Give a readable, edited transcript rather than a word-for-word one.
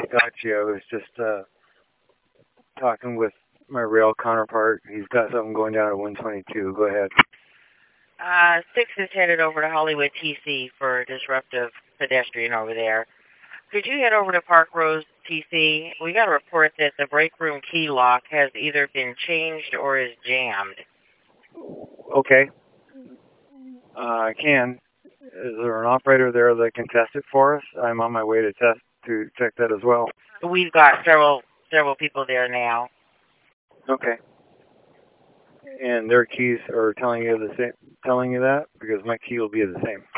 got you. I was just talking with my rail counterpart. He's got something going down at 122. Go ahead. 6 is headed over to Hollywood TC for a disruptive pedestrian over there. Could you head over to Park Rose TC? We got a report that the break room key lock has either been changed or is jammed. Okay. I can. Is there an operator there that can test it for us? I'm on my way to check that as well. We've got several people there now. Okay. And their keys are telling you that because my key will be the same.